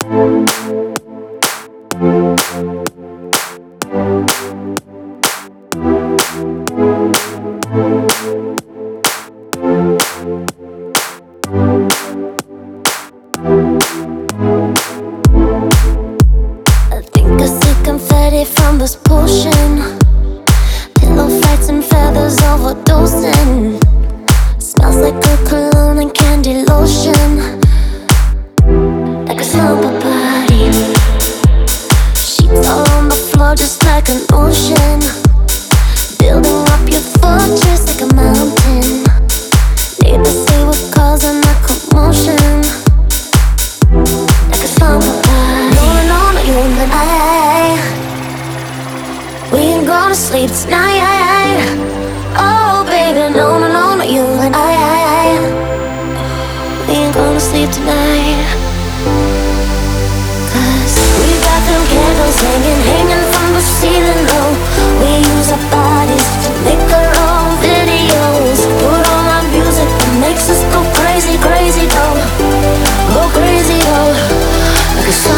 From this potion, pillow fights and feathers overdosing. Smells like good cologne and candy lotion, like a slumber party. Sheets all on the floor just like an ocean, building up your fortress like a mountain. Need to see what causing the commotion, like a slumber party. Going on at you in the night. We ain't gonna sleep tonight. Oh baby, no, no, no, not you and I. We ain't gonna sleep tonight. Cause we got them candles hanging from the ceiling low. We use our bodies to make our own videos. Put on our music that makes us go crazy, crazy, though. Go crazy, oh. Like a